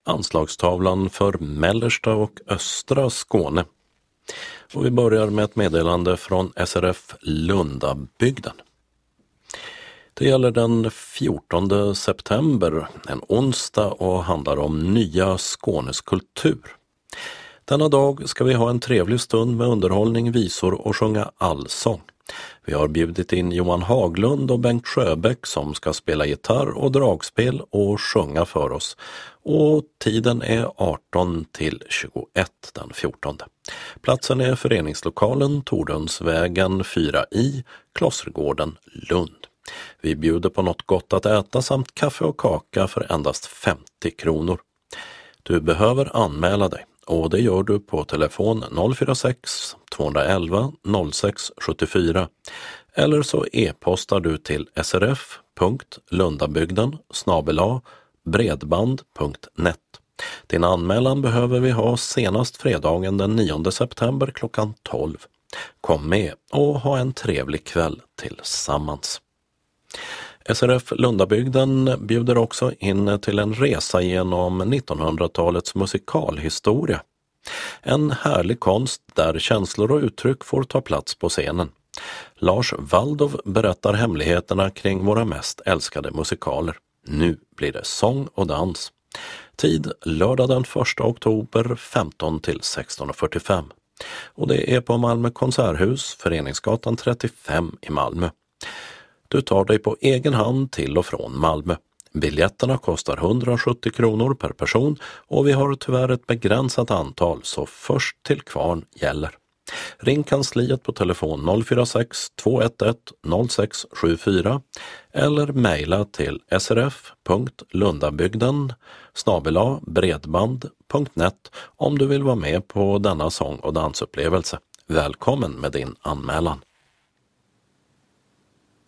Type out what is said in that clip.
anslagstavlan för mellersta och östra Skåne. Och vi börjar med ett meddelande från SRF Lundabygden. Det gäller den 14 september, en onsdag, och handlar om nya Skånes kultur. Denna dag ska vi ha en trevlig stund med underhållning, visor och sjunga allsång. Vi har bjudit in Johan Haglund och Bengt Sjöbäck som ska spela gitarr och dragspel och sjunga för oss. Och tiden är 18 till 21 den 14. Platsen är föreningslokalen Tordönsvägen 4i, Klostergården, Lund. Vi bjuder på något gott att äta samt kaffe och kaka för endast 50 kronor. Du behöver anmäla dig. Och det gör du på telefon 046 211 06 74 eller så e-postar du till srf.lundabygden@bredband.net. Din anmälan behöver vi ha senast fredagen den 9 september klockan 12. Kom med och ha en trevlig kväll tillsammans. SRF Lundabygden bjuder också in till en resa genom 1900-talets musikalhistoria. En härlig konst där känslor och uttryck får ta plats på scenen. Lars Waldov berättar hemligheterna kring våra mest älskade musikaler. Nu blir det sång och dans. Tid lördag den 1 oktober 15 till 16.45. Och det är på Malmö konserthus, Föreningsgatan 35 i Malmö. Du tar dig på egen hand till och från Malmö. Biljetterna kostar 170 kronor per person och vi har tyvärr ett begränsat antal, så först till kvarn gäller. Ring kansliet på telefon 046 211 0674 eller mejla till srf.lundabygden@bredband.net om du vill vara med på denna sång- och dansupplevelse. Välkommen med din anmälan.